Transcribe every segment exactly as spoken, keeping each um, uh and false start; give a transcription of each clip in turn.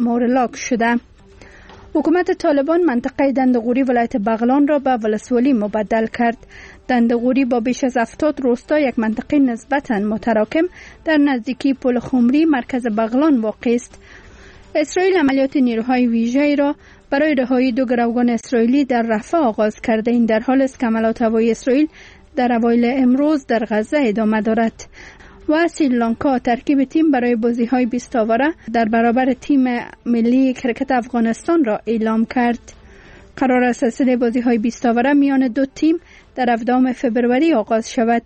مورلاک شده. حکومت طالبان منطقه دندقوری ولایت بغلان را به ولسوالی مبدل کرد. دندقوری با بیش از هفتاد روستا یک منطقه نسبتاً متراکم در نزدیکی پل خمری مرکز بغلان واقع است. اسرائیل عملیات نیروهای ویژه‌ای را برای رهایی دو گروگان اسرائیلی در رفح آغاز کرده. این در حال است که عملیات هوایی اسرائیل در اوایل امروز در غزه ادامه دارد. و سریلانکا ترکیب تیم برای بازی‌های بیست آوره در برابر تیم ملی کرکت افغانستان را اعلام کرد. قرار است سلسله بازی‌های بیست آوره میان دو تیم در هفدهم فوریه آغاز شود.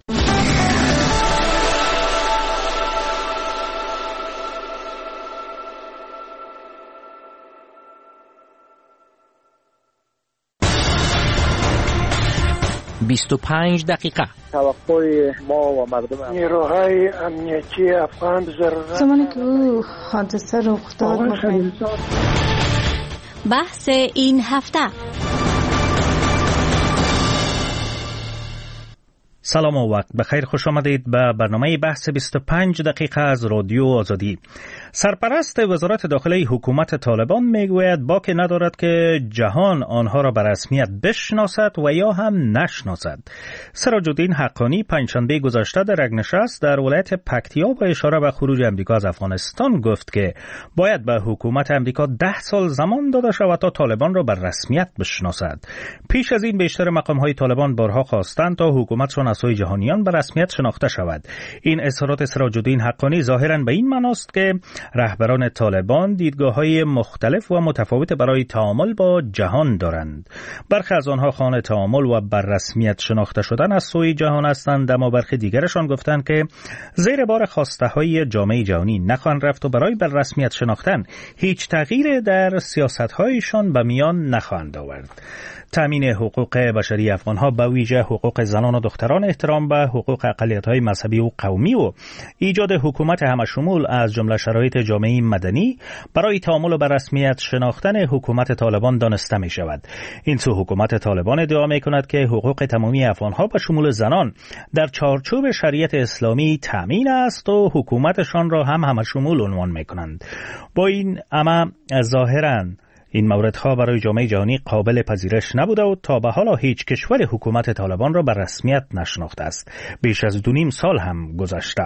بیست و پنج دقیقه. توقع ما و مردم نیروهای امنیتی افغان ضرورت زمانی که او حادثه رخ داد. بحث این هفته. سلام و وقت بخیر، خوش آمدید به برنامه بحث بیست و پنج دقیقه از رادیو آزادی. سرپرست وزارت داخلی حکومت طالبان میگوید باکی ندارد که جهان آنها را به رسمیت بشناسد و یا هم نشناسد. سراج الدین حقانی پنجشنبه گذشته در یک نشست در ولایت پکتیا با اشاره به خروج امریکا از افغانستان گفت که باید به حکومت امریکا ده سال زمان داده شود تا طالبان را به رسمیت بشناسد. پیش از این بیشتر مقام‌های طالبان بارها خواستند تا حکومتشان از سوی جهانیان به رسمیت شناخته شود. این اظهارات سراج الدین حقانی ظاهراً به این معناست که رهبران طالبان دیدگاه‌های مختلف و متفاوت برای تعامل با جهان دارند. برخی از آنها خواهان تعامل و بر رسمیت شناخته شدن از سوی جهان هستند، اما برخی دیگرشان گفتند که زیر بار خواسته‌های جامعه جهانی نخواهند رفت و برای بر رسمیت شناختن هیچ تغییر در سیاست‌هایشان به میان نخواهند آورد. تامین حقوق بشری افغان‌ها به ویژه حقوق زنان و دختران، احترام به حقوق اقلیت‌های مذهبی و قومی و ایجاد حکومت همشمول از جمله شرایط جامعه مدنی برای تعامل و بر رسمیت شناختن حکومت طالبان دانسته می شود. این سو حکومت طالبان ادعا می کند که حقوق تمامی افغان‌ها به شمول زنان در چارچوب شریعت اسلامی تامین است و حکومتشان را هم همشمول عنوان می کنند. با این اما ظاهراً این موردها برای جامعه جهانی قابل پذیرش نبوده و تا به حالا هیچ کشور حکومت طالبان را به رسمیت نشناخته است. بیش از دو نیم سال هم گذشته.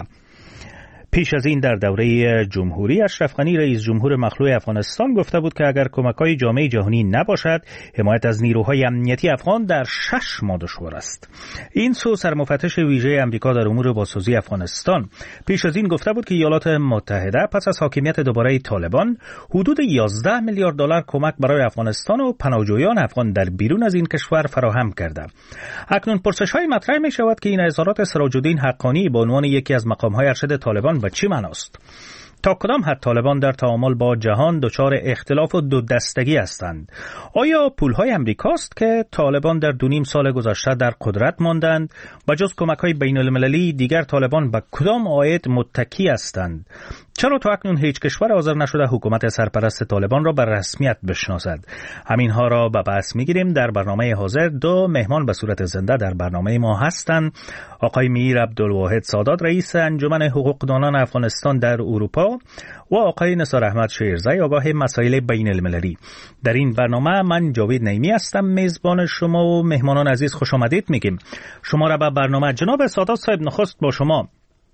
پیش از این در دوره جمهوری اشرف غنی رئیس جمهور مخلوع افغانستان گفته بود که اگر کمک‌های جامعه جهانی نباشد حمایت از نیروهای امنیتی افغان در شش ماه دشوار است. این سو سرمفتش ویژه امریکا در امور بازسازی افغانستان پیش از این گفته بود که ایالات متحده پس از حاکمیت دوباره طالبان حدود یازده میلیارد دلار کمک برای افغانستان و پناهجویان افغان در بیرون از این کشور فراهم کرده. اکنون پرسش‌های مطرح می‌شود که این اظهارات سراج الدین حقانی به عنوان یکی از مقام‌های ارشد طالبان و چی معناست؟ تا کدام حد طالبان در تعامل با جهان دچار اختلاف و دو دستگی هستند؟ آیا پولهای امریکاست که طالبان در دو نیم سال گذشته در قدرت ماندند و جز کمک‌های بین المللی دیگر طالبان به کدام عاید متکی هستند؟ چرا تا اکنون هیچ کشور حاضر نشده حکومت سرپرست طالبان را به رسمیت بشناسد؟ همینها را به بحث می‌گیریم. در برنامه حاضر دو مهمان به صورت زنده در برنامه ما هستند. آقای میر عبدالواحد سادات رئیس انجمن حقوقدانان افغانستان در اروپا و آقای نثار احمد شیرزی آگاه مسائل بین المللی. در این برنامه من جاوید نعیمی هستم میزبان شما و مهمانان عزیز خوش آمدید میگیم. شما را به برنامه. جناب سادات صاحب، نخست با شما.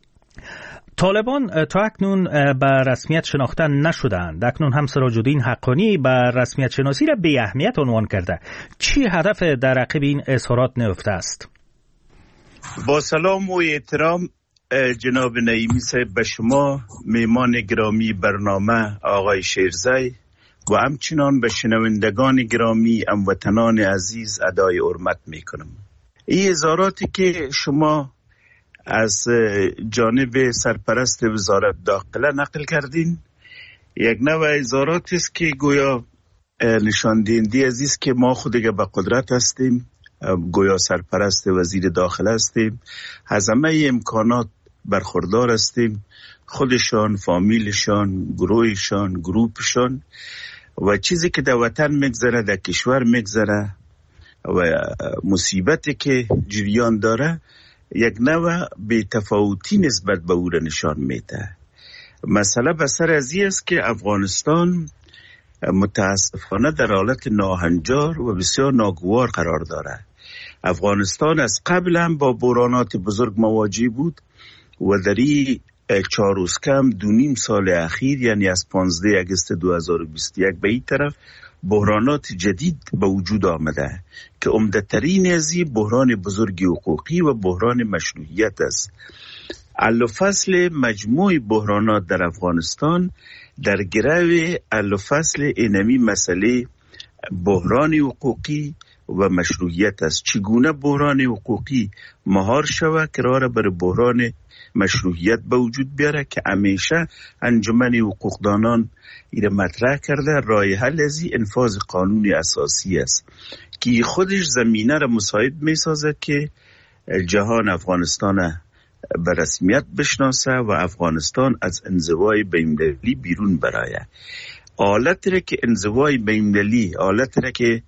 طالبان تا اکنون به رسمیت شناخته نشدند. اکنون هم سراج الدین حقانی به رسمیت شناسی را بی اهمیت عنوان کرده. چی هدف در عقب این اظهارات نهفته است؟ با سلام و احترام جناب نعیمی صاحب به شما، میمان گرامی برنامه آقای شیرزی و همچنان به شنوندگان گرامی هموطنان عزیز ادای حرمت میکنم. این اظهاراتی که شما از جانب سرپرست وزارت داخله نقل کردین یک نوع اظهارات است که گویا نشان دهنده است که ما خود به قدرت هستیم، گویا سرپرست وزیر داخله هستیم، از همه امکانات برخوردار هستیم، خودشان، فامیلشان، گروهشان، گروپشان و چیزی که در وطن میگذره، در کشور میگذره و مصیبتی که جریان داره یک نوع بی‌تفاوتی نسبت به او را نشان میده. مسئله بسر از این است که افغانستان متاسفانه در حالت ناهنجار و بسیار ناگوار قرار دارد. افغانستان از قبل هم با بحرانات بزرگ مواجه بود و در این چهار روز کم دو نیم سال اخیر، یعنی از پانزده اگست دو هزار و بیست و یک به این طرف، بحرانات جدید به وجود آمده که عمده‌ترین از این بحران بزرگ حقوقی و بحران مشروعیت است. حل و فصل مجموع بحرانات در افغانستان در گرو حل و فصل اینمی مسئله بحران حقوقی و مشروعیت است. چگونه بحران حقوقی مهار شود که راه بر بحران مشروعیت به وجود بیاره که همیشه انجمن حقوقدانان ایره مطرح کرده. راه حل از انفاذ قانون اساسی است که خودش زمینه را مساعد می سازد که جهان افغانستان به رسمیت بشناسه و افغانستان از انزوای بین‌المللی بیرون برآید. حالتی را که انزوای بین‌المللی، حالتی را که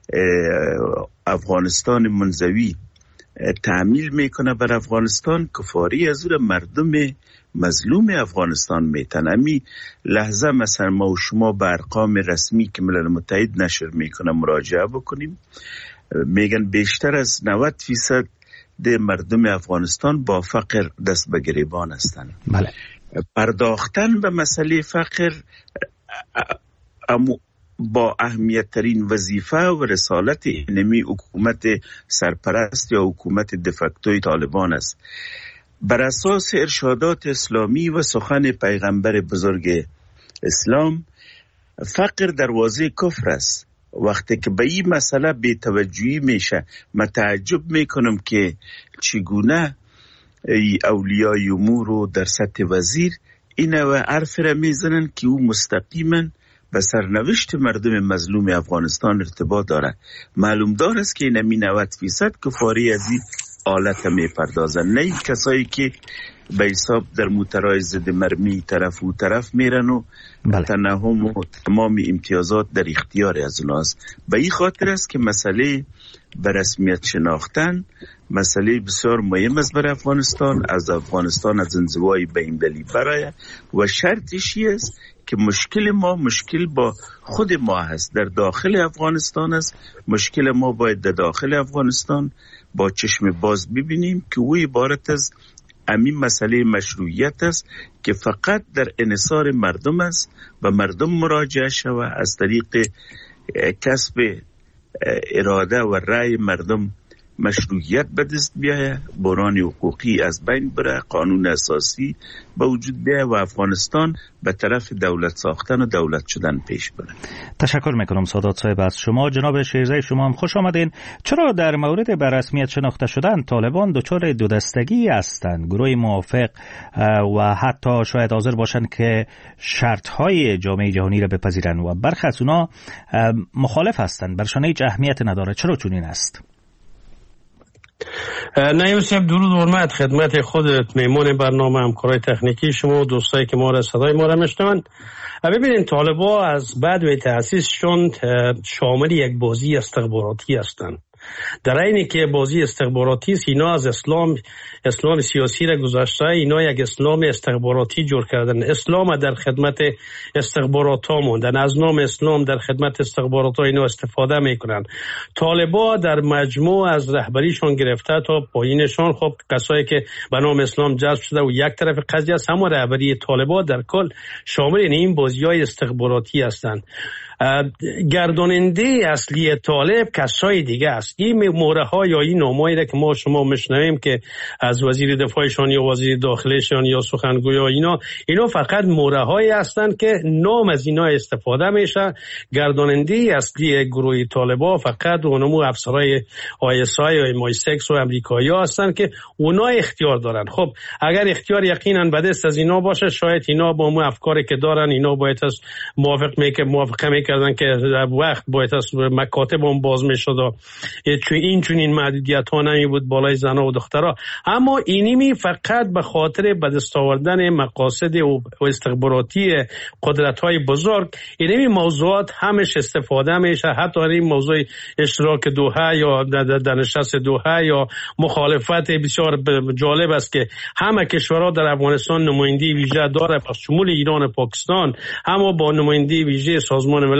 افغانستان منزوی تعمیل میکنه بر افغانستان، کفاری از اون مردم مظلوم افغانستان میتن. امی لحظه مثلا ما و شما به ارقام رسمی که ملل متحد نشر میکنه مراجعه بکنیم، میگن بیشتر از نود فیصد ده مردم افغانستان با فقر دست به گریبان هستند. بله. پرداختن به مسئله فقر امو با اهمیت ترین وظیفه و رسالت اینمی حکومت سرپرست یا حکومت دفکتوی طالبان است. بر اساس ارشادات اسلامی و سخن پیغمبر بزرگ اسلام، فقر دروازه کفر است. وقتی که به این مسئله بی توجهی میشه، من تعجب میکنم که چگونه اولیای امور رو در سطح وزیر اینه و حرف را میزنن که او مستقیما به سرنوشت مردم مظلوم افغانستان ارتباط داره. معلوم دار است که اینمی نود فیصد کفاری از این آلت می پردازن، نه این کسایی که به حساب در موترهای ضد مرمی طرف و طرف میرن و بله. تنهم و تمام امتیازات در اختیار از اوناست. به این خاطر است که مسئله به رسمیت شناختن مسئله بسیار مهم است برای افغانستان، از افغانستان از انزوای بین‌المللی برآید و شرطش است که مشکل ما مشکل با خود ما هست، در داخل افغانستان است. مشکل ما باید در داخل افغانستان با چشم باز ببینیم که او عبارت از همین مسئله مشروعیت است که فقط در انحصار مردم است و مردم مراجعه شود از طریق کسب اراده و رأی مردم مشروعیت به دست بیاید، بحران حقوقی از بین بره، قانون اساسی به وجود بیاید و افغانستان به طرف دولت ساختن و دولت شدن پیش بره. تشکر میکنم سادات صاحب از شما. جناب شیرزی شما هم خوش آمدین. چرا در مورد به رسمیت شناخته شدن طالبان دچار دو دستگی هستند؟ گروه موافق و حتی شاید حاضر باشند که شرطهای جامعه جهانی را بپذیرند و برخی از اونا مخالف هستند، برشان هیچ اهمیت نداره. چرا چنین است؟ نایب صاحب درود و حرمت خدمت خودت، میمون برنامه، همکارای تکنیکی شما و دوستایی که ما را صدای ما را میشنوند. ببینید طالبان از بعد و تأسیسشون شامل یک بازی استخباراتی هستند. در اینی که بازی استخباراتی است، اینا از اسلام اسلام سیاسی را گذاشته، اینا یک اسلام استخباراتی جور کردن. اسلام در خدمت استخبارات ها موندن، از نام اسلام در خدمت استخبارات ها اینا استفاده میکنن. طالبا در مجموع از رهبریشون گرفته تا پایینشون، خب کسایی که به نام اسلام جذب شده و یک طرف قضیه است، اما رهبری طالبا در کل شامل این بازی های استخباراتی هستند. گرداننده اصلی طالب کسای دیگه است. این موره ها یا این نامایی را که ما شما میشنویم که از وزیر دفاعشان یا وزیر داخلشان یا سخنگویا اینا اینا فقط موره هایی هستند که نام از اینا استفاده میشه. گرداننده اصلی گروه طالبا فقط اونمو افسرای آی اس آی یا ام آی سیکس و امریکایی ها هستند که اونا اختیار دارن. خب اگر اختیار یقینا به دست از اینا باشه، شاید اینا با اون افکاری که دارن اینا باید از موافق میکه موافقه میکردن که در وقت باید از مکاتب هم باز میشد و این چون این محدودیت ها نمی بود بالای زنها و دخترها. اما اینیمی فقط به خاطر به دست آوردن مقاصد و استخباراتی قدرت های بزرگ اینیمی موضوعات همش استفاده میشه. حتی این موضوع اشتراک دوحه یا در نشست دوحه یا مخالفت بسیار جالب است که همه کشورها در افغانستان نماینده ویژه داره، پس شمول ایران و پاکستان، اما با نماینده ویژه سازمان ملل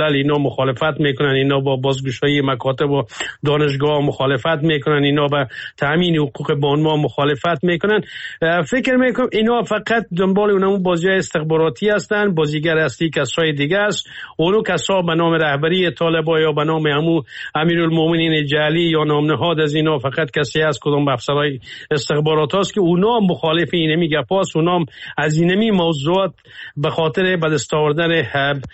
الملل اینا مخالفت میکنن، اینا با بازگشایی مکاتب و دانشگاه مخالفت میکنن، اینا با تامین حقوق بانوا مخالفت میکنن. فکر میکنم اینا فقط دنبال اونمون بازی استخباراتی هستن. بازیگر اصلی کسای دیگه است. اونو کسا به نام رهبری طالبان یا به نام همو امیرالمومنین جعلی یا نام نهاد از اینا فقط کسی از کدوم افسرای استخبارات هست که اونا مخالف اینمی گپاست. اونا از اینمی موضوعات به خاطر به دست آوردن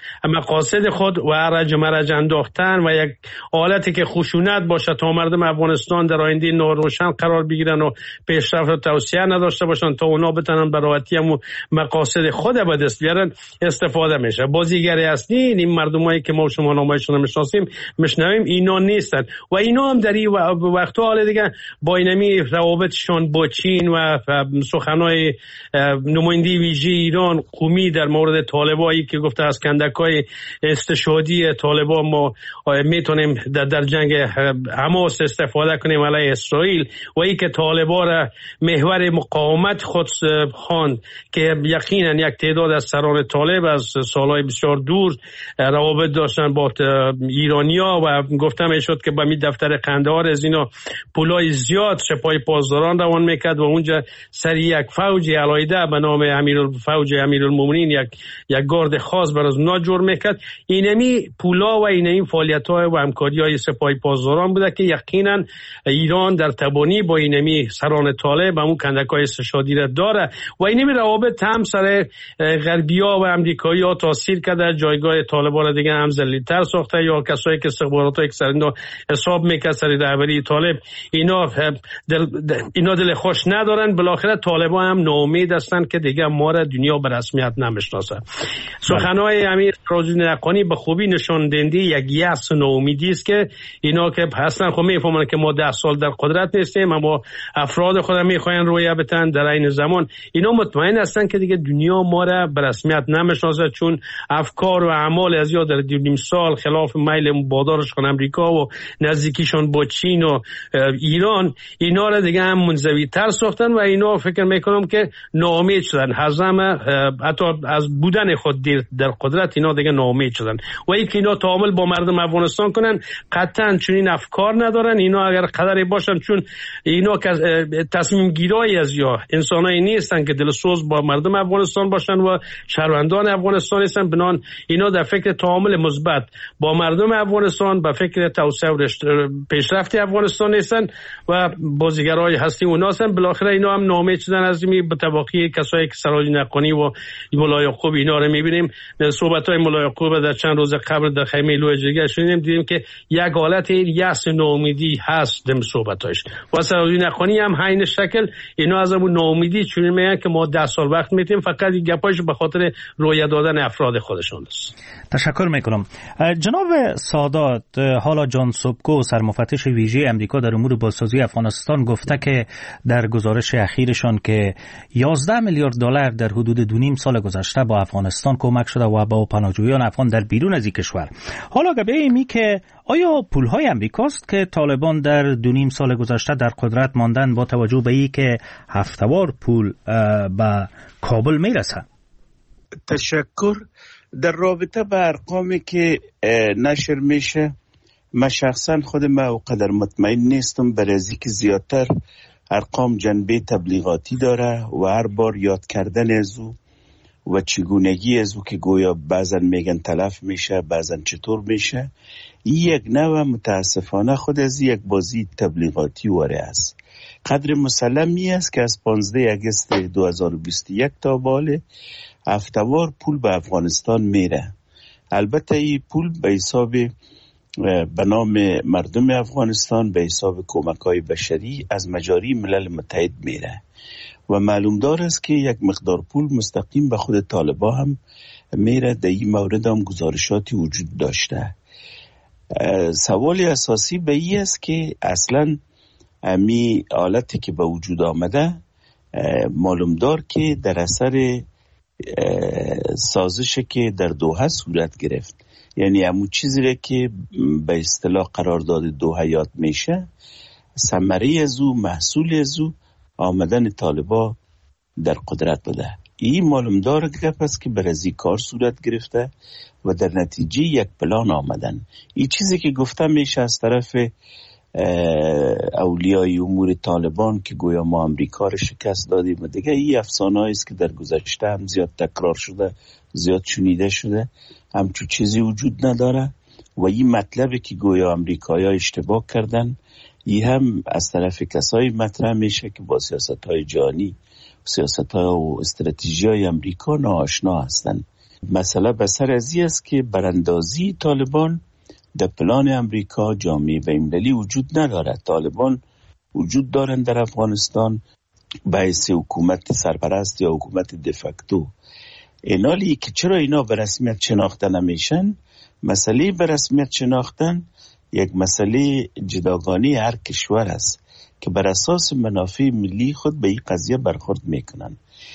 مقاصد خود و رج مرج انداختن و یک حالتی که خشونت باشه تا مردم افغانستان در آینده ناروشن قرار بگیرن و پیشرفت و توسعه نداشته باشن تا اونا بتونن به راحتی هم مقاصد خود به دست بیارن استفاده میشه. بازیگری اصلی این مردمایی که ما شما نامایشون میشناسیم میشنویم اینا نیستن و اینا هم در این وقت حال دیگه با اینمی روابطشون با چین و سخنای نماینده ویژه ایران قومی در مورد طالبایی که گفته از کندکای استشهادی طالبان ما میتونیم در, در جنگ حماس استفاده کنیم علیه اسرائیل و ای که طالبان را محور مقاومت خود خواند که یقینا یک تعداد از سران طالب از سالهای بسیار دور روابط داشتن با ایرانیا و گفته میشد که با می دفتر قندهار از اینا پولای زیاد سپاه پاسداران روان میکرد و اونجا سر یک فوج علایده به نام امیرالفوج امیرالمومنین یک یک گارد خاص برای اونا جور میکرد. اینمی پولا و اینمی فعالیت‌های و همکاری‌های سپاه پاسداران بوده که یقینا ایران در تبانی با اینمی سران طالب همون کندکای استشهادی را داره و اینمی روابط هم سر غربی‌ها و امریکایی‌ها تاثیر کرده. جایگاه طالبان را دیگه هم ذلیل‌تر ساخته یا کسایی که استخبارات اکثریت حساب میکنه سر رهبری طالب اینا دل اینا دل خوش ندارن. بالاخره طالبان هم ناامید هستن که دیگه ما را دنیا به رسمیت نمیشناسه. سخنهای امیر فروزی نقانی به خوبی نشان دهنده یک یأس و ناامیدی است که اینا که هستن خب میفهمن که ما ده سال در قدرت نیستیم اما افراد خود میخواین رویه بتن در این زمان اینا مطمئن هستن که دیگه دنیا ما را به رسمیت نمیشناسه چون افکار و اعمال از یا در دو نیم سال خلاف میل مبادرشون امریکا و نزدیکیشون با چین و ایران اینا را دیگه هم منزوی تر ساختن و اینا فکر میکنم که ناامید شدن. هزم حتی از بودن خود در قدرت اینا دیگه ناامید شدن و ای که اینا تعامل با مردم افغانستان کنن قطعا چون این افکار ندارن. اینا اگر قدری باشن چون اینا تصمیم گیرایی از یا انسانایی نیستن که دلسوز با مردم افغانستان باشن و شهروندان افغانستان هستن. بنان اینا در فکر تعامل مثبت با مردم افغانستان به فکر توسعه و پیشرفت افغانستان هستن و بازیگرای هستی اونا هستن. بالاخره اینا هم ناامید شدن از این به طبقی کسایی که سراج نقانی و مولا یعقوب اینا رو میبینیم. صحبت‌های مولا یعقوب در چند روز قبل در خیمه لوی جرگه شنیدیم دیدیم که یک حالت یأس ناامیدی هست در صحبتاش و سراج نقانی هم همین شکل اینا از اون ناامیدی چون میگن که ما ده سال وقت میتیم فقط گپاش به خاطر رویه دادن افراد خودشون است. تشکر میکنم. جناب سادات، حالا جان سوبکو سرمفتش ویژه امریکا در امور بازسازی افغانستان گفته که در گزارش اخیرشان که یازده میلیارد دلار در حدود دو نیم سال گذشته با افغانستان کمک شده و با پناهجویان افغان در بیرون از این کشور. حالا گبه ایمی که آیا پولهای امریکاست که طالبان در دو نیم سال گذشته در قدرت ماندن با توجه به ای که هفتوار پول به کابل میرسه؟ تشکر. در رابطه به ارقامی که نشر میشه من شخصا خود من اونقدر مطمئن نیستم برای از اینکه زیادتر ارقام جنبه تبلیغاتی داره و هر بار یاد کردن از او و چگونگی از او که گویا بعضن میگن تلف میشه بعضن چطور میشه این یک نوع متاسفانه خود از یک بازی تبلیغاتی واره است. قدر مسلمی است که از پانزده اگست دو هزار و بیست و یک تا باله هفتوار پول به افغانستان میره. البته این پول به حساب به نام مردم افغانستان به حساب کمک‌های بشری از مجاری ملل متحد میره و معلوم دار است که یک مقدار پول مستقیم به خود طالبان هم میره. در این مورد هم گزارشاتی وجود داشته. سوالی اساسی به این است که اصلا امی حالتی که به وجود آمده معلوم دار که در اثر سازشی که در دوحه صورت گرفت، یعنی همون چیزی که به اصطلاح قرارداد دوحه یاد میشه، ثمره از او محصول از او آمدن طالبان در قدرت بوده. این معلومدار گپ است که بر از این کار صورت گرفته و در نتیجه یک پلان آمدن. این چیزی که گفتم میشه از طرف اولیای امور طالبان که گویا ما امریکا را شکست دادیم و دیگه این افسانه است که در گذشته هم زیاد تکرار شده، زیاد شنیده شده، همچون چیزی وجود نداره و این مطلبی که گویا امریکایی‌ها اشتباه کردن این هم از طرف کسایی مطرح میشه که با سیاست‌های جهانی، سیاست‌ها و استراتژی‌های امریکا ناآشنا هستند. مسئله بسر از این است که براندازی طالبان در پلان امریکا جامعه بین‌المللی وجود ندارد. طالبان وجود دارند در افغانستان به حیث حکومت سرپرست یا حکومت دفکتو. اینالی که چرا اینا به رسمیت شناخته نمیشن، مسئله به رسمیت شناختن یک مسئله جداگانه هر کشور است که بر اساس منافع ملی خود به این قضیه برخورد میکنن.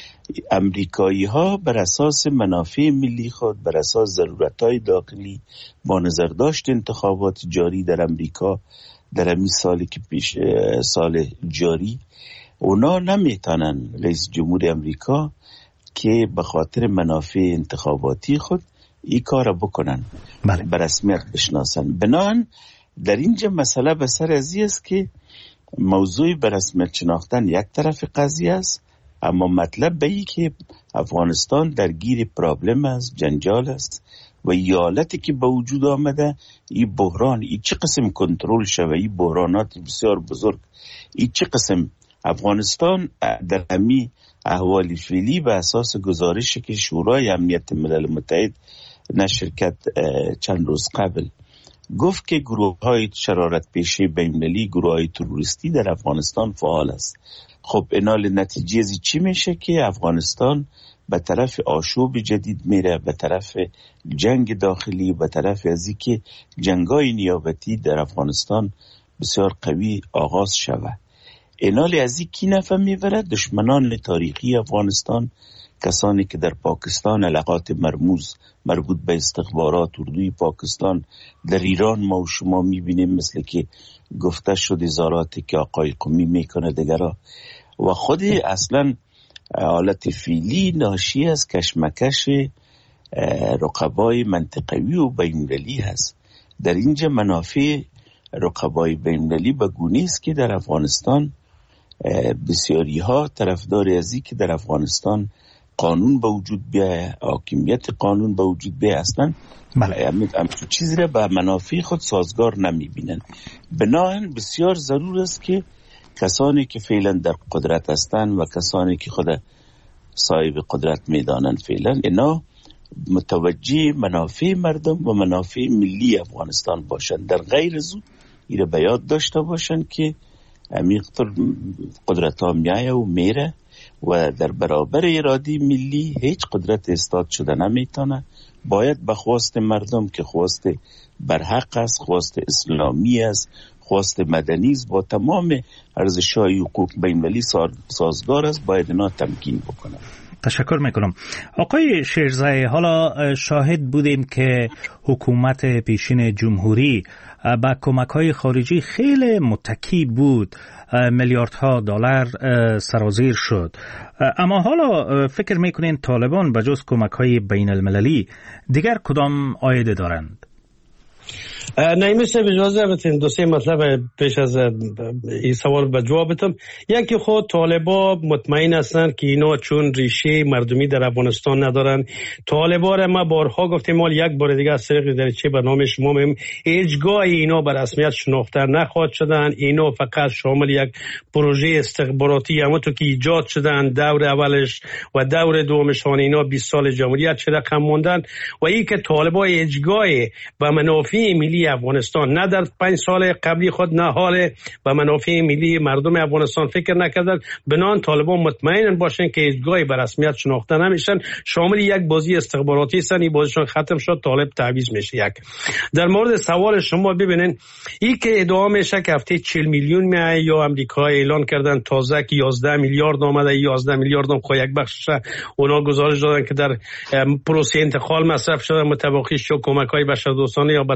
امریکایی ها بر اساس منافع ملی خود، بر اساس ضرورت‌های داخلی، با نظر داشت انتخابات جاری در امریکا در همین سالی که پیش سال جاری، اونا نمیتونن رئیس جمهور امریکا که به خاطر منافع انتخاباتی خود این کار بکنن، بله. به رسمیت بشناسن. بنابراین در اینجا مسئله به سر از این است که موضوع به رسمیت شناختن یک طرف قضیه است، اما مطلب به این که افغانستان درگیر پرابلم است، جنجال است و این حالتی که به وجود آمده، این بحران، این چه قسم کنترل شوه، این بحرانات بسیار بزرگ، این چه قسم افغانستان در همی احوال فعلی به اساس گزارشی که شورای امنیت ملل متحد نشر کرد چند روز قبل، گفت که گروه های شرارت پیشه بین‌المللی، گروه های تروریستی در افغانستان فعال است. خب اینال نتیجه ازی چی میشه که افغانستان به طرف آشوب جدید میره، به طرف جنگ داخلی، به طرف ازی که جنگای نیابتی در افغانستان بسیار قوی آغاز شوه. اینال ازی کی نفع میبره؟ دشمنان تاریخی افغانستان، کسانی که در پاکستان علاقات مرموز مربوط به استخبارات اردوی پاکستان، در ایران ما و شما میبینیم مثل که گفته شد ازاراتی که آقای قمی میکنه دیگرها، و خود اصلا حالت فعلی ناشی از کشمکش رقبای منطقوی و بین‌المللی هست. در اینجا منافع رقبای بین‌المللی به گونه است که در افغانستان بسیاری ها طرفدار ازی که در افغانستان قانون به وجود بیایه، حاکمیت قانون به وجود بیایه، اصلا همچون چیزی را به منافع خود سازگار نمی بینن. بنابراین بسیار ضرور است که کسانی که فعلا در قدرت هستند و کسانی که خود صاحب قدرت میدانند فعلا، اینا متوجه منافع مردم و منافع ملی افغانستان باشند. در غیر زود ایره به یاد داشته باشند که امیقتر قدرت ها میایه و میره و در برابر اراده ملی هیچ قدرت استاد شده نمیتونه. باید به خواست مردم که خواست برحق است، خواست اسلامی است، خواست مدنی است، با تمام ارزش‌های حقوق بین‌المللی سازگار است، باید اینا تمکین بکنه. تشکر میکنم. آقای شیرزای، حالا شاهد بودیم که حکومت پیشین جمهوری با کمک‌های خارجی خیلی متکی بود، میلیاردها دلار سرازیر شد، اما حالا فکر میکنین طالبان به جز کمک‌های بین المللی دیگر کدام عایده دارند؟ نه مثل اجازه بتین دو سه مطلب پیش از این سوال به جواب بدم. یکی خود طالبا مطمئن هستند که اینا چون ریشه مردمی در افغانستان ندارن. طالبا را ما بارها گفتیم، مال یک بار دیگه از طریق در چه برنامه شما میم هیچگاه اینا به رسمیت شناخته نخواهد شدن. اینا فقط شامل یک پروژه استخباراتی همونطور که ایجاد شدن دور اولش و دور دومشان اینا بیست سال جمهوریت چه رقم موندن و این که طالبا هیچگاه به منافع ملی افغانستان نه در پنج سال قبلی خود نه حال به منافع ملی مردم افغانستان فکر نکردن. بنان طالبان مطمئن باشن که هیچگاه به رسمیت شناخته نمیشن، شامل یک بازی استخباراتی هستن. این بازیشون ختم شد، طالب تعویض میشه. یک در مورد سوال شما ببینین، این که ادعا میشه که هفته چهل میلیون میای یا امریکا اعلان کردن تازه که یازده میلیارد آمده، یازده میلیارد هم خو یک بخشش اونا گزارش دادن که در پروسه انتقال مصرف شده، متوقف شد کمک‌های بشردوستانه یا به طالبان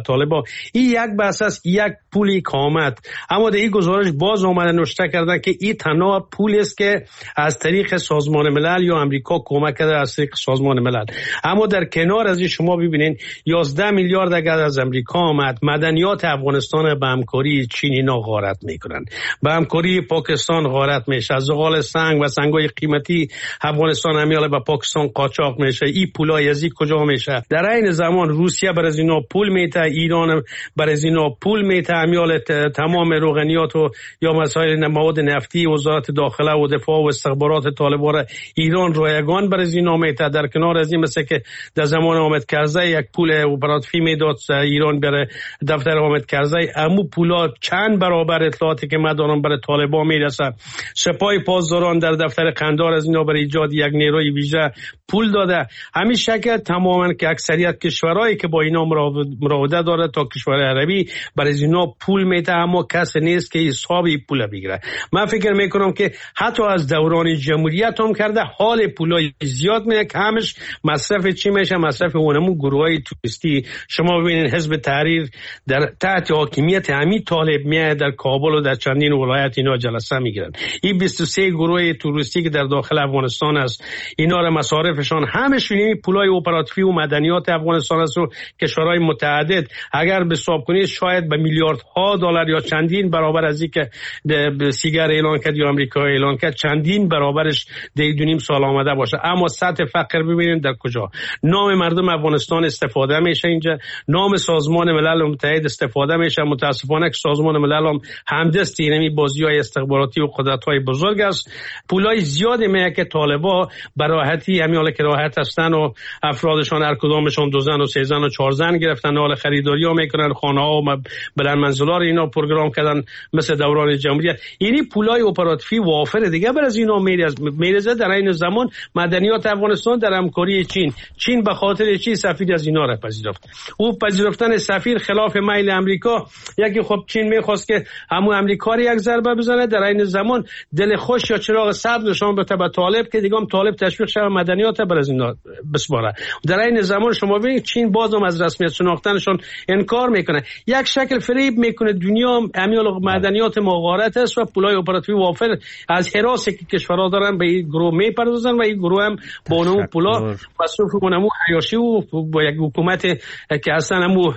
این یک بحث است، یک پولی که آمد. اما در این گزارش باز آمده نوشته کردن که این تنها پولی است که از طریق سازمان ملل یا امریکا کمک کرده از طریق سازمان ملل. اما در کنار از این شما ببینین یازده میلیارد اگر از امریکا آمد، مدنیات افغانستان به همکاری چین اینا غارت میکنن، به همکاری پاکستان غارت میشه، از زغال سنگ و سنگای قیمتی افغانستان همیاله به پاکستان قاچاق میشه. این پولای از کجا میشه؟ در این زمان روسیه بر از اینا پول میته، ایران بر از اینا پول میته، همیاله تمام روغنیات و یا مسائل مواد نفتی وزارت داخله و دفاع و استخبارات طالبان ایران رایگان بر از اینا میته. در کنار از این مثل که در زمان حامد کرزی یک پول اپراتیفی میداد ایران بر دفتر حامد کرزی، امو پولا چند برابر اطلاعاتی که مدارم برای طالبان میرسه. سپاه پاسداران در دفتر قندار از اینا برای ایجاد یک نیروی ویژه پول داده. همین شکل تماما که اکثریت کشورهایی که با اینا مراوده داره تا کشور عربی برای اینا پول میده، اما کسی نیست که حسابی پول بگیره. من فکر میکنم که حتی از دوران جمهوریت هم کرده حال پولای زیاد میده که همش مصرف چی میشه؟ مصرف اونمو گروهای توریستی. شما ببینید حزب تحریر در تحت حاکمیت همین طالب میاد در کابل و در چندین ولایت اینا جلسه میگیرن. این بیست و سه گروه توریستی که در داخل افغانستان است، اینا را مصارفشان همش این پولای اپراتیفی و مدنیات افغانستان است و کشورهای متعدد اگر به حساب کنید شاید به میلیاردها دلار یا چندین برابر از این که سیگر اعلان کرد یا آمریکا اعلان کرد، چندین برابرش در دو نیم سال آمده باشه. اما سطح فقر ببینید در کجا. نام مردم افغانستان استفاده میشه اینجا، نام سازمان ملل متحد استفاده میشه. متاسفانه که سازمان ملل هم همدست اینمی بازی‌های استخباراتی و قدرت‌های بزرگ است. پولای زیادی میه که طالبا براحتی همین حالا که راحت هستن و افرادشان هر کدامشون دو زن و سه زن و چهار زن گرفتن، حال خریداری ها میکنن، خانه‌ها و بلند منزل‌ها رو اینا پروگرام کردن مثل دوران جمهوریت. اینی پولای اپراتیفی وافر دیگه بر از اینا میرزه. در این زمان مدنیات افغانستان در همکاری چین چین به خاطر چی سفیر از اینا را پذیرفت. او پذیرفتن سفیر خلاف میل امریکا، یکی خب چین میخواست که همون امریکا رو یک ضربه بزنه، در این زمان دل خوش یا چراغ سبز نشان بده به طالب که دیگه هم طالب تشویق شود مدنیات بر از اینا بسپاره. در این زمان شما ببینید چین بازم از رسمیت شناختنشون انکار میکنه، یک شکل فریب میکنه دنیا همین مدنیات مغارت است و پولای اپراتیوی وافر از حراسی که کشورها دارن به این گروه میپردازن و این گروه هم با اونم پولا مصرف اونمو عیاشی و با یک حکومت که اصلا همو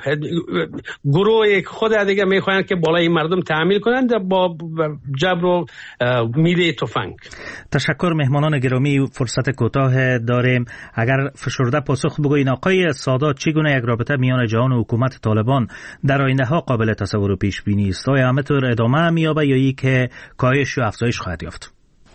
گروه خود دیگه میخوان که بالای مردم تعمیل کنن با جبر و میله تفنگ. تشکر مهمانان گرامی، فرصت کوتاه داریم. اگر فشرده پاسخ بگوین آقای سادات، چگونه یک رابطه میان جهان و حکومت طالبان در آینده ها قابل تصور و پیش بینی است؟ آیا همه طور ادامه میابه یا ای که کاهش و افزایش خواهد یافت؟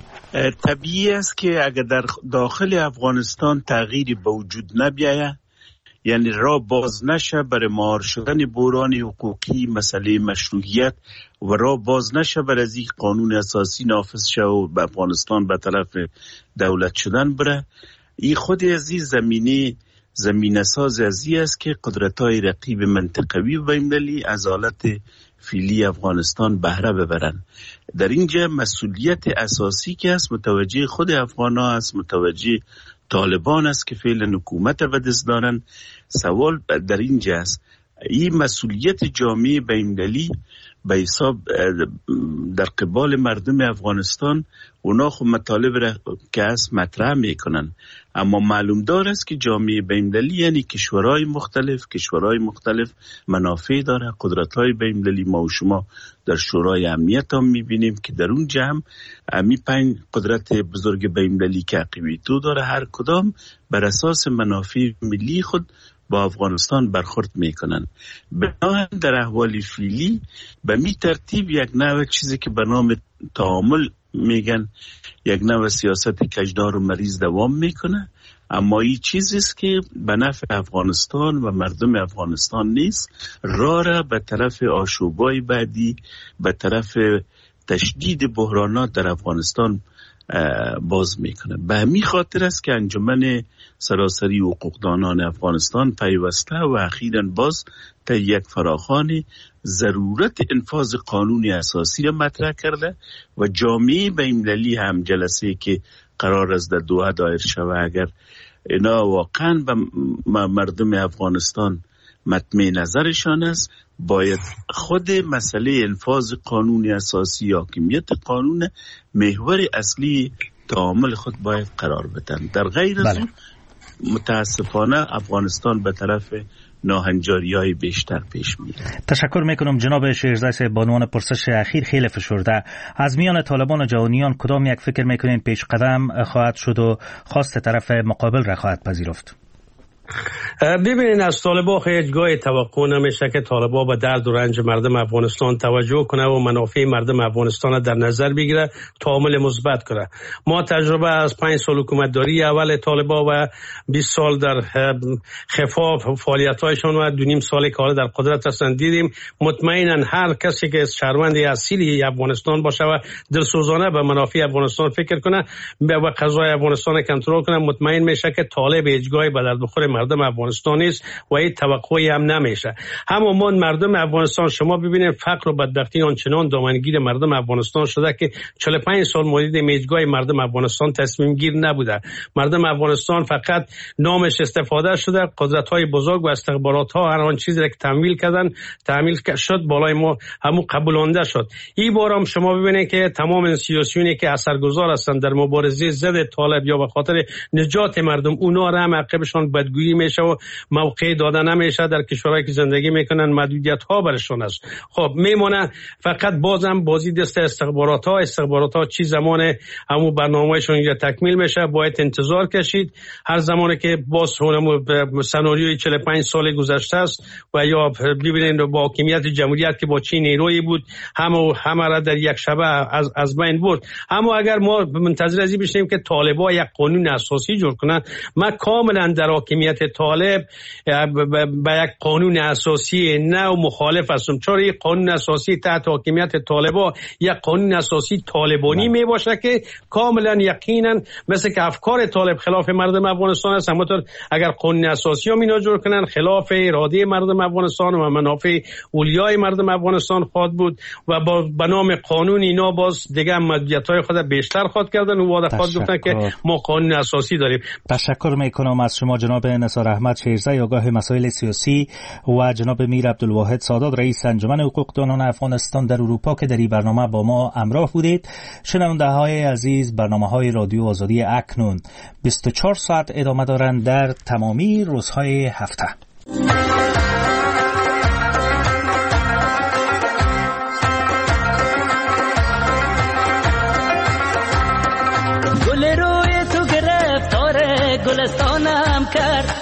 طبیعی است که اگر در داخل افغانستان تغییری به وجود نبیاید، یعنی راه باز نشه برای مهار شدن بحران حقوقی، مسئله مشروعیت و راه باز نشه برای از این قانون اساسی نافذ شه و به افغانستان به طرف دولت شدن بره، این خود از این زمینه زمینه ساز از این است که قدرت‌های رقیب منطقوی و بین‌المللی از حالت فعلی افغانستان بهره ببرن. در اینجا مسئولیت اساسی که است متوجه خود افغان‌ها است، متوجه طالبان است که فعلا حکومت به دست دارن. سوال در اینجا است این مسئولیت جامعه بین‌المللی به حساب در قبال مردم افغانستان اونا خود مطالب را که است مطرح میکنن، اما معلوم دار است که جامعه بین‌المللی یعنی کشورهای مختلف کشورهای مختلف منافع داره، قدرت‌های بین‌المللی. ما و شما در شورای امنیت هم میبینیم که در اون جمع امی پنج قدرت بزرگ بین‌المللی که عقیدت داره، هر کدام بر اساس منافع ملی خود با افغانستان برخورد میکنن. بنابراین در احوال فعلی به می ترتیب یک نوع چیزی که به نام تعامل میگن، یک نوع سیاست کجدار و مریض دوام میکنه، اما این چیزی است که به نفع افغانستان و مردم افغانستان نیست، راه را به طرف آشوبای بعدی، به طرف تشدید بحرانات در افغانستان باز میکنه. به همین خاطر است که انجمن سراسری حقوقدانان افغانستان پیوسته و اخیراً باز تا یک فراخوانی ضرورت انفاذ قانون اساسی را مطرح کرده و جامعه بین‌المللی هم جلسه که قرار است در دوحه دایر شود، اگر اینا واقعا به مردم افغانستان مطمع نظرشان است باید خود مسئله انفاذ قانون اساسی یا حاکمیت قانون محور اصلی تعامل خود باید قرار بدن. در غیر از اون متاسفانه افغانستان به طرف ناهنجاری‌های بیشتر پیش میره. تشکر میکنم جناب شیرزای. بانوان پرسش اخیر خیلی فشرده. از میان طالبان و جهانیان کدام یک فکر میکنین پیش قدم خواهد شد و خواست طرف مقابل را خواهد پذیرفت؟ ببینید از طالبا هیچگاه توقع نمیشه که طالبا به درد و رنج مردم افغانستان توجه کنه و منافع مردم افغانستان در نظر بگیره، تعامل مثبت کنه. ما تجربه از پنج سال حکومت داری اول طالبا و بیست سال در خفاف فعالیت‌هایشون و دو نیم سال که در قدرت هستند دیدیم. مطمئنا هر کسی که شهروند اصیلی افغانستان باشه و دلسوزانه به منافع افغانستان فکر کنه و قضای افغانستان کنترل کنه، مطمئن میشه که طالب هیچگاه به درد بخور مردم افغانستان نیست و این توقعی هم نمیشه. همون مردم افغانستان شما ببینید فقر و بدبختی آنچنان دامنگیر مردم افغانستان شده که چهل و پنج سال مورد میجگاه مردم افغانستان تصمیم گیر نبوده. مردم افغانستان فقط نامش استفاده شده، قدرت های بزرگ و استخبارات ها هر آن چیزی که تمویل کردن تمویل شد بالای ما همو قبولانده شد. این بار هم شما ببینید که تمام سیاسیونی که اثرگذار هستند در مبارزه ضد طالب یا به خاطر نجات مردم، اونا را هم عقبشان بدگویی میشه و موقع داده نمیشه. در کشورهایی که زندگی میکنن محدودیت ها برشون است. خب میمونه فقط بازم بازی دست استخبارات ها. استخبارات ها چی زمان همو برنامه‌شون یا تکمیل میشه باید انتظار کشید. هر زمانی که باز همو سناریوی چهل و پنج سال گذشته است و یا ببینید با حاکمیت جمهوریت که با چین نیرویی بود همو همه را در یک شبه از از بین برد. اما اگر ما منتظر ازی بشیم که طالبا یک قانون اساسی جور کنن، ما کاملا در حاکمیت طالب به یک قانون اساسی نو مخالف هستم، چون این قانون اساسی تحت حاکمیت طالبا یک قانون اساسی طالبانی می باشه که کاملا یقینا مثل که افکار طالب خلاف مردم افغانستان است، همونطور اگر قانون اساسی هم اینا جور کنن خلاف اراده مردم افغانستان و منافع اولیای مردم افغانستان خواهد بود و با به نام قانون اینا باز دیگه محدودیت‌های خود بیشتر خواهد کردن و واضح خواهد گفتن که ما قانون اساسی داریم. تشکر میکنم از شما جناب نثار احمد شیرزای، آگاه مسائل سیاسی، و جناب میر عبدالواحد سادات، رئیس انجمن حقوقدانان افغانستان در اروپا که در این برنامه با ما همراه بودید. شنونده های عزیز، برنامه های رادیو آزادی اکنون بیست و چهار ساعت ادامه دارند در تمامی روزهای هفته. گل روی تو گرفتار گلستانم کرد،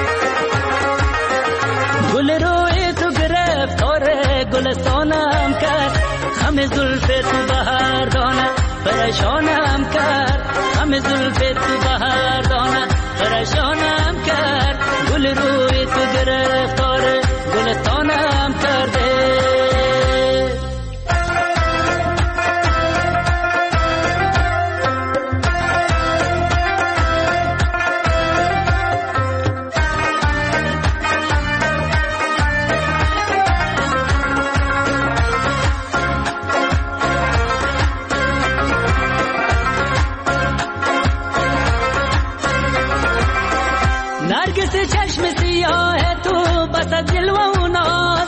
گل روی تو گرفتار گلستانم کرد، خم زلف تو بهار دانه پریشانم کرد، خم زلف تو بهار دانه پریشانم کرد، گل روی تو گرفتار گلستانم کرده. نرگس چشم سیاه تو بس جلوه و ناز،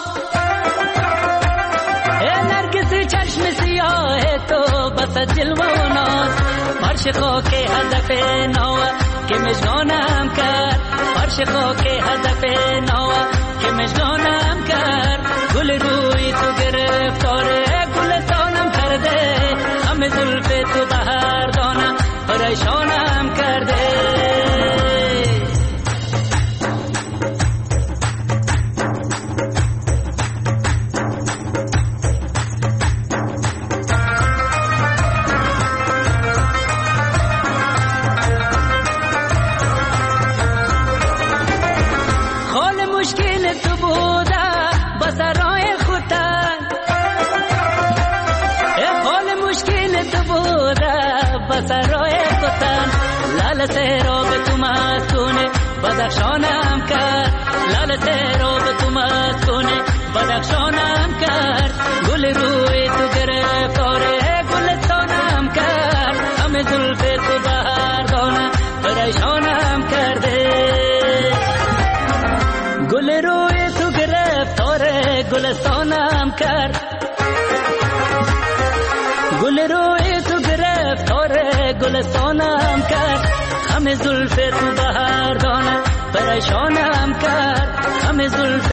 نرگس چشم سیاه تو بس جلوه و ناز، فرش خاک هدف نوه که مجنونم کرد، فرش خاک هدف نوه که مجنونم کرد، گل روی تو گرفتار گلستانم کرده، خم زلف تو بهار دانه پریشانم کرده. سرای کتن لال سیراب تو مسکونه بدخشانم کرد، لال سیراب تو مسکونه بدخشانم کرد، گل روی تو گرفتار گلستانم کرد، همه زلف تو بهار دانه پریشانم کرده، گل روی تو گلستانم کرد گل روی تو گرفتار گلستانم کرد خم زلف تو بهار دانه پریشانم کرد خم زلف